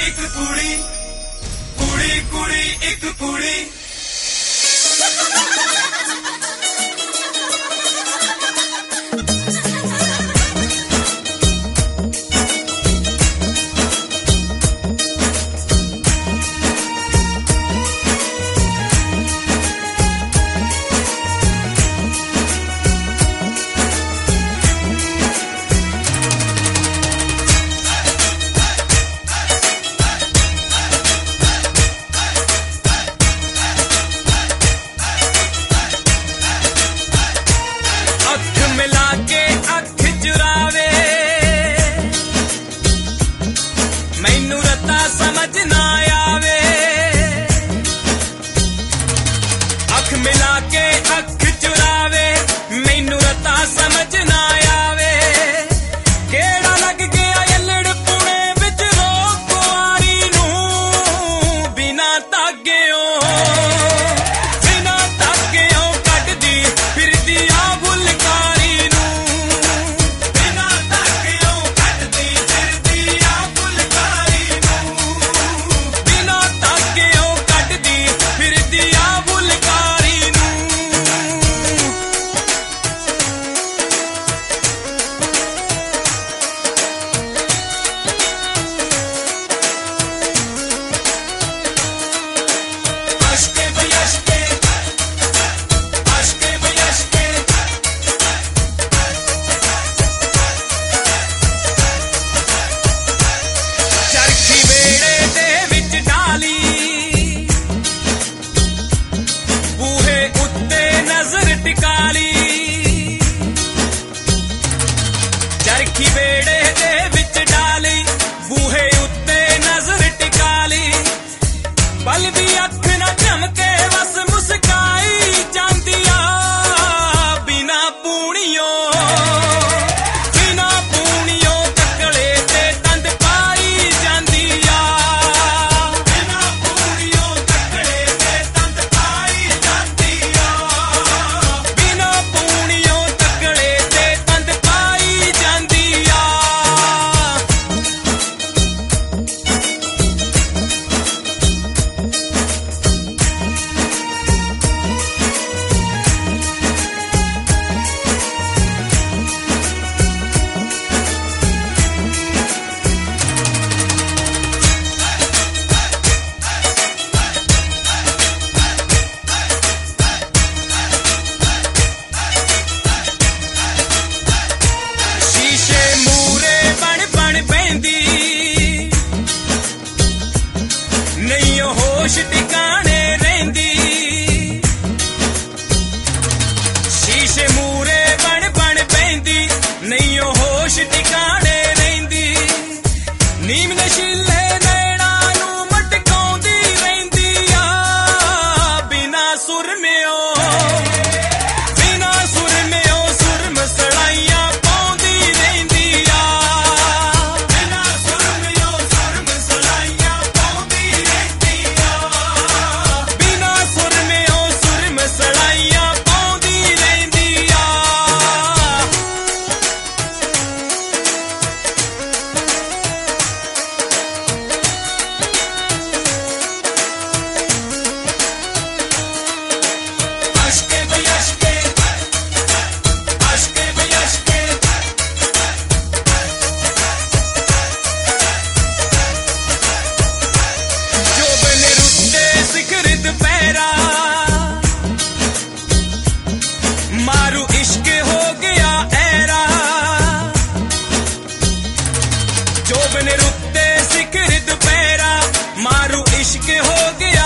एक कुड़ी कुड़ी कुड़ी एक कुड़ी मैनू रत्ता समझ ना आवे अख मिला के अख चुरावे मैनू रत्ता समझ ना आवे केड़ा लग गया यलड़ पुणे विच रोक कुआरी नू बिना तागियों कटदी फिरदी आ फुलकारी नू बिना तागियों कटदी फिरदी आ चरखी बेड़े दे विच डाली बूहे उत्ते नजर टिकाली पल भी अख न झमके बस मुस्काई जांदिया बिना पूणियों तकड़े ते तंद पाई जांदिया बिना पूणियों तकड़े ते तंद पाई जांदिया बिना पूणियों तकड़े ते तंद पाई जांदिया नहीं होश टिकाने रहिंदी शीशे मूरे बन पैंदी नहीं होश टिकाने रहिंदी नीम नशीले नैना नू मटकाउंदी रहिंदी आ बिना सुर में सुर मसड़ाइयां पाउंदी रहिंदी आ बिना सुर में सुर मसड़ाइयां पाउंदी बिना सुर में सुर मसड़ाइयां पाउंदी रहिंदी आ मारू इश्क हो गया ऐरा जोबन रुकते सिखर दोपहरा मारू इश्क हो गया